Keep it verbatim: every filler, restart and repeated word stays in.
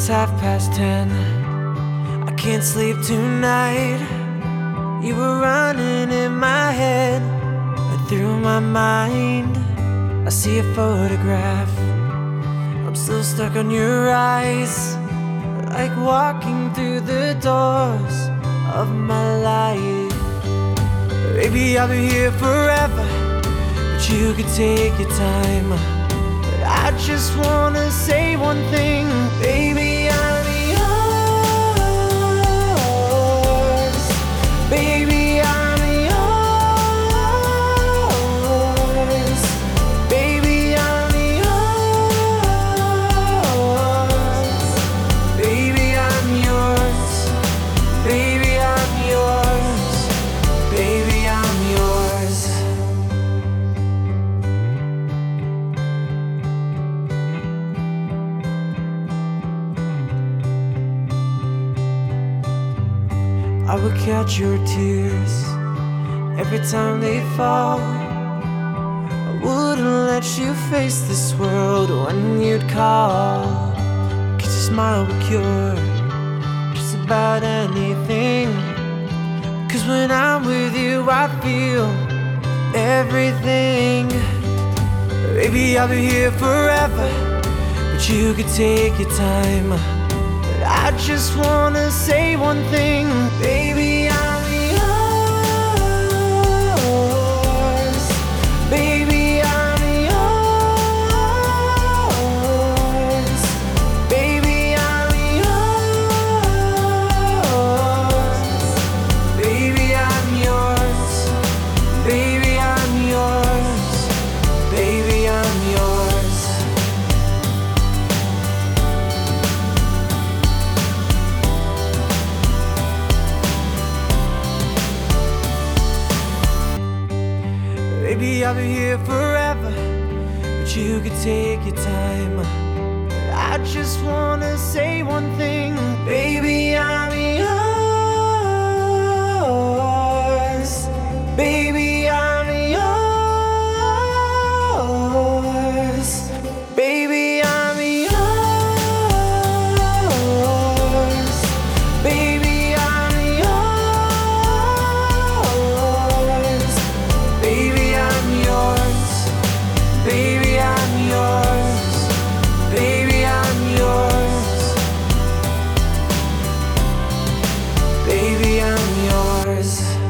It's half past ten, I can't sleep tonight. You were running in my head and through my mind. I see a photograph, I'm still stuck on your eyes, like walking through the doors of my life. Baby, I'll be here forever, but you could take your time. But I just wanna say one thing, baby, I'm yours. Baby, I'm yours. Baby, I'm yours. Baby, I'm yours. Baby, I'm yours. Baby, I'm yours. I would catch your tears every time they fall. I wouldn't let you face this world when you'd call. 'Cause your smile would cure just about anything. 'Cause when I'm with you I feel everything. Baby, I'll be here forever, but you could take your time. But I just wanna say one thing, baby, I'm yours. Baby, I'm yours. Baby, I'm yours. Baby, I'm yours. Baby, I'm yours. Baby, I'm yours. Baby, I'll be here forever, but you could take your time. I just wanna say one thing, baby, I'm yours. Baby, I'm yours. Baby, I'm yours. Baby, I'm yours. Baby, I'm yours. Baby, I'm yours. Baby, I'm yours. Baby, I'm yours.